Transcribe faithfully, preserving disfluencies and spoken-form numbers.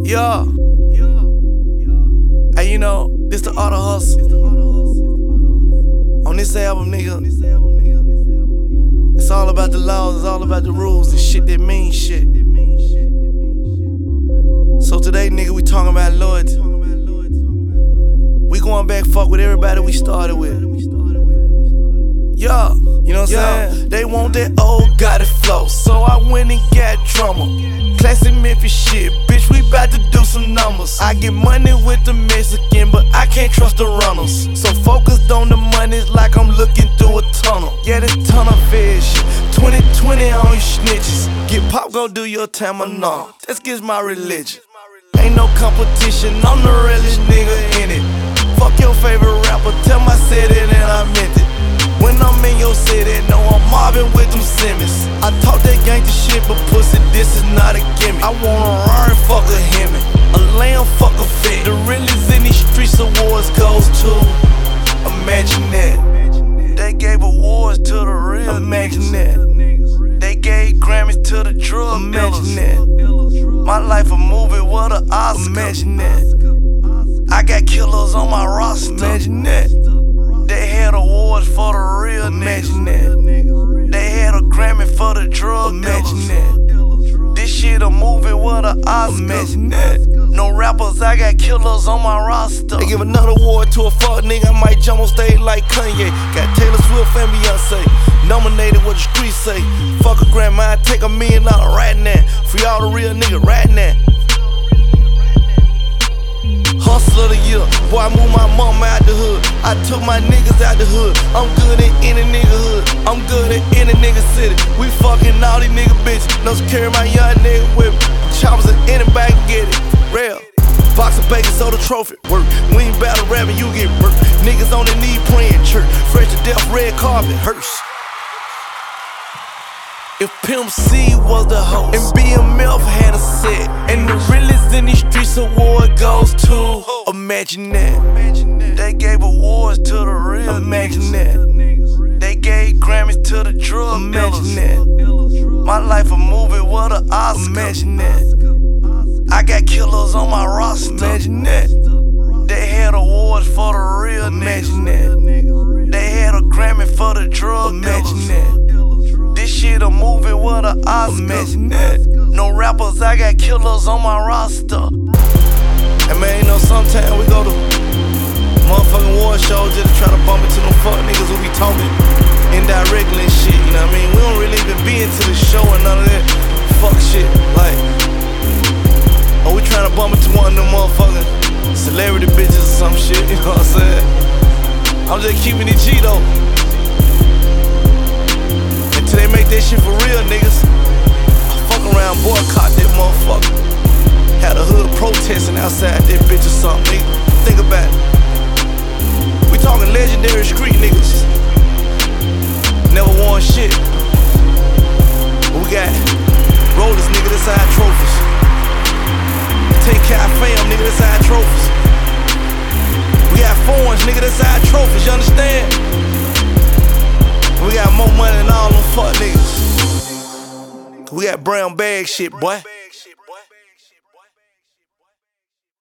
Yeah. Hey, you know, this the art of hustle. On this album, nigga, it's all about the laws, it's all about the rules and shit that means shit. So today, nigga, we talking about loyalty. We going back fuck with everybody we started with. Yeah, you know what I'm yeah. saying? They want that old got it flow, so I went and got drummer. Classic Memphis shit, bitch, we bout to do some numbers. I get money with the Mexican, but I can't trust the runners. So focused on the money, it's like I'm looking through a tunnel. Yeah, this tunnel fish, twenty twenty on you snitches. Get pop, go do your time or no. That's against my religion. Ain't no competition, I'm the realest nigga in it. Fuck your favorite rapper, tell my city and I meant it. When I'm in your city, know I'm mobbing with them Simmons. I talk that gangsta shit, but pussy, this is not a gimmick. I want a Rari, fuck a Hemi, a lamb, fuck a fit. The realest in these streets awards goes to, imagine that. They gave awards to the real imagine that. They gave Grammys to the drug imagine that. My life a movie, what a Oscar. Imagine that. I got killers on my roster. Imagine that. They had awards for the real imagine niggas. That. They had a Grammy for the drug imagine that. This shit a movie with a Oscar. Imagine that. No rappers, I got killers on my roster. They give another award to a fuck nigga, I might jump on stage like Kanye. Got Taylor Swift and Beyonce nominated what the streets say. Fuck a Grammy, I take a million dollar right now. Free all the real niggas right now. Hustler of the year, boy, I moved my mama out the hood. I took my niggas out the hood. I'm good in any nigga hood. I'm good in any nigga city. We fucking all these nigga bitches. No carry my young nigga with me. Choppers in anybody can get it. Real. Box of bacon, soda trophy. Work. We ain't battle rapping, you get burnt. Niggas on their knee praying church. Fresh to death, red carpet, hearse. If Pimp C was the host and B M F had a set, and the realest in these streets award goes to, imagine that. They gave awards to the real imagine that. They gave Grammys to the drug imagine that. My life a movie, what a Oscar. Imagine that. I got killers on my roster. Imagine that. They had awards for the real imagine that. They had a Grammy for the drug imagine that. This shit a movie with a Oscar. Imagine that. No rappers, I got killers on my roster. And man, you know, sometimes we go to motherfucking war shows just to try to bump into them fuck niggas who be talking indirectly and shit, you know what I mean? We don't really even be into the show and none of that fuck shit. Like, or we trying to bump into one of them motherfucking celebrity bitches or some shit, you know what I'm saying? I'm just keeping it G though. They make that shit for real, niggas. I fuck around, boycott that motherfucker. Had a hood protesting outside that bitch or something, nigga. Think about it. We talking legendary street niggas. Never won shit. But we got rollers, nigga, that's our trophies. Take care of fam, nigga, that's our trophies. We got foreigns, nigga, that's our trophies, you understand? We got more money than all them fuck niggas. We got brown bag shit, boy.